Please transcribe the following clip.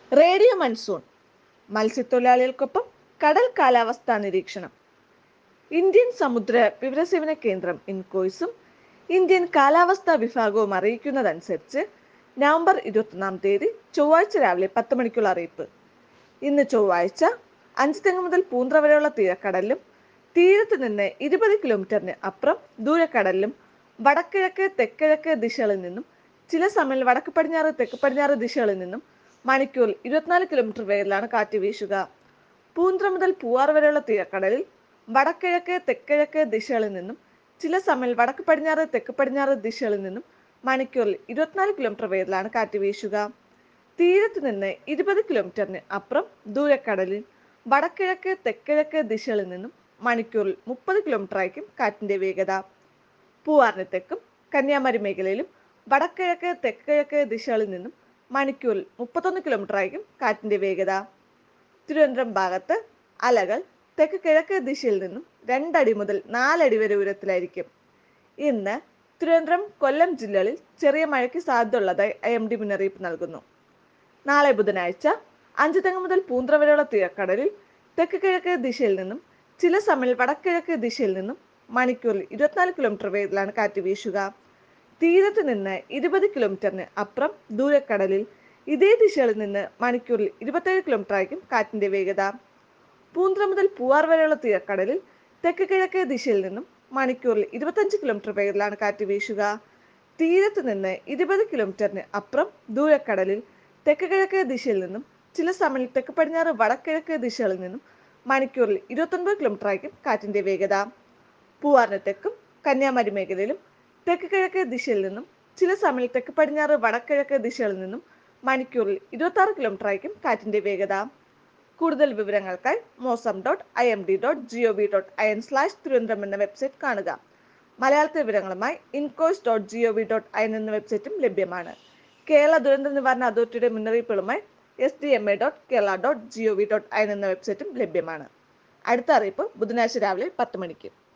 Radio monsoon മത്സ്യത്തൊഴിലാളികൾക്കൊപ്പം കടൽ കാലാവസ്ഥാ നിരീക്ഷണം. ഇന്ത്യൻ സമുദ്ര വിവരസേവന കേന്ദ്രം ഇൻകോയ്സും ഇന്ത്യൻ കാലാവസ്ഥാ വിഭാഗവും അറിയിക്കുന്നതനുസരിച്ച് നവംബർ 21 ചൊവ്വാഴ്ച രാവിലെ 10 മണിക്കുള്ള അറിയിപ്പ്. ഇന്ന് ചൊവ്വാഴ്ച അഞ്ചുതെങ്ങ് മുതൽ പൂന്ത്ര വരെയുള്ള തീരക്കടലിലും തീരത്ത് നിന്ന് 20 കിലോമീറ്ററിന് അപ്പുറം ദൂരക്കടലിലും വടക്കിഴക്ക് തെക്കിഴക്ക് ദിശകളിൽ നിന്നും ചില സമയം വടക്ക് പടിഞ്ഞാറ് തെക്ക് പടിഞ്ഞാറ് ദിശകളിൽ നിന്നും മണിക്കൂറിൽ 24 കിലോമീറ്റർ വേഗത്തിലാണ് കാറ്റ് വീശുക. പൂന്ത്ര മുതൽ പൂവാർ വരെയുള്ള തീരക്കടലിൽ വടക്കിഴക്ക് തെക്കിഴക്ക് ദിശകളിൽ നിന്നും ചില സമയം വടക്ക് പടിഞ്ഞാറ് തെക്ക് പടിഞ്ഞാറ് ദിശകളിൽ നിന്നും മണിക്കൂറിൽ 24 കിലോമീറ്റർ വേഗത്തിലാണ് കാറ്റ് വീശുക. തീരത്ത് നിന്ന് 20 കിലോമീറ്ററിന് അപ്പുറം ദൂരക്കടലിൽ വടക്കിഴക്ക് തെക്കിഴക്ക് ദിശകളിൽ നിന്നും മണിക്കൂറിൽ 30 കിലോമീറ്റർ ആയിരിക്കും കാറ്റിന്റെ വേഗത. പൂവാറിന് തെക്കും കന്യാകുമാരി മേഖലയിലും വടക്കിഴക്ക് തെക്കിഴക്ക് ദിശകളിൽ നിന്നും മണിക്കൂറിൽ 31 കിലോമീറ്റർ ആയിരിക്കും കാറ്റിന്റെ വേഗത. തിരുവനന്തപുരം ഭാഗത്ത് അലകൾ തെക്ക് കിഴക്ക് ദിശയിൽ നിന്നും 2 അടി മുതൽ 4 അടി വരെ ഉയരത്തിലായിരിക്കും. ഇന്ന് തിരുവനന്തപുരം കൊല്ലം ജില്ലകളിൽ ചെറിയ മഴയ്ക്ക് സാധ്യതയുള്ളതായി IMD മുന്നറിയിപ്പ് നൽകുന്നു. നാളെ ബുധനാഴ്ച അഞ്ചുതെങ്ങ് മുതൽ പൂന്ത്ര വരെയുള്ള തീരക്കടലിൽ തെക്ക് കിഴക്ക് ദിശയിൽ നിന്നും ചില സമയം വടക്കിഴക്ക് ദിശയിൽ നിന്നും മണിക്കൂറിൽ 24 കിലോമീറ്റർ വേഗത്തിലാണ് കാറ്റ് വീശുക. തീരത്ത് നിന്ന് 20 കിലോമീറ്ററിന് അപ്പുറം ദൂരക്കടലിൽ ഇതേ ദിശകളിൽ നിന്ന് മണിക്കൂറിൽ 27 കിലോമീറ്റർ ആയിരിക്കും കാറ്റിന്റെ വേഗത. പൂന്ത്ര മുതൽ പൂവാർ വരെയുള്ള തീരക്കടലിൽ തെക്ക് കിഴക്ക് ദിശയിൽ നിന്നും മണിക്കൂറിൽ 25 കിലോമീറ്റർ വേഗത്തിലാണ് കാറ്റ് വീശുക. തീരത്ത് നിന്ന് 20 കിലോമീറ്ററിന് അപ്പുറം ദൂരക്കടലിൽ തെക്ക് കിഴക്ക് ദിശയിൽ നിന്നും ചില സമയം തെക്ക് പടിഞ്ഞാറ് വടക്കിഴക്ക് ദിശകളിൽ നിന്നും മണിക്കൂറിൽ 29 കിലോമീറ്റർ ആയിരിക്കും കാറ്റിന്റെ വേഗത. പൂവാറിന് തെക്കും കന്യാകുമാരി മേഖലയിലും തെക്ക് കിഴക്ക് ദിശയിൽ നിന്നും ചില സമയം തെക്ക് പടിഞ്ഞാറ് വടക്കിഴക്ക് ദിശകളിൽ നിന്നും മണിക്കൂറിൽ 26 കിലോമീറ്റർ ആയിരിക്കും കാറ്റിന്റെ വേഗത. കൂടുതൽ വിവരങ്ങൾക്കായി mosam.imd.gov.in/തിരുവനന്തപുരം എന്ന വെബ്സൈറ്റ് കാണുക. മലയാളത്തിലെ വിവരങ്ങളുമായി incos.gov.in എന്ന വെബ്സൈറ്റും ലഭ്യമാണ്. കേരള ദുരന്ത നിവാരണ അതോറിറ്റിയുടെ മുന്നറിയിപ്പുകളുമായി sdma.kerala.gov.in എന്ന വെബ്സൈറ്റും ലഭ്യമാണ്. അടുത്ത അറിയിപ്പ് ബുധനാഴ്ച രാവിലെ 10 മണിക്ക്.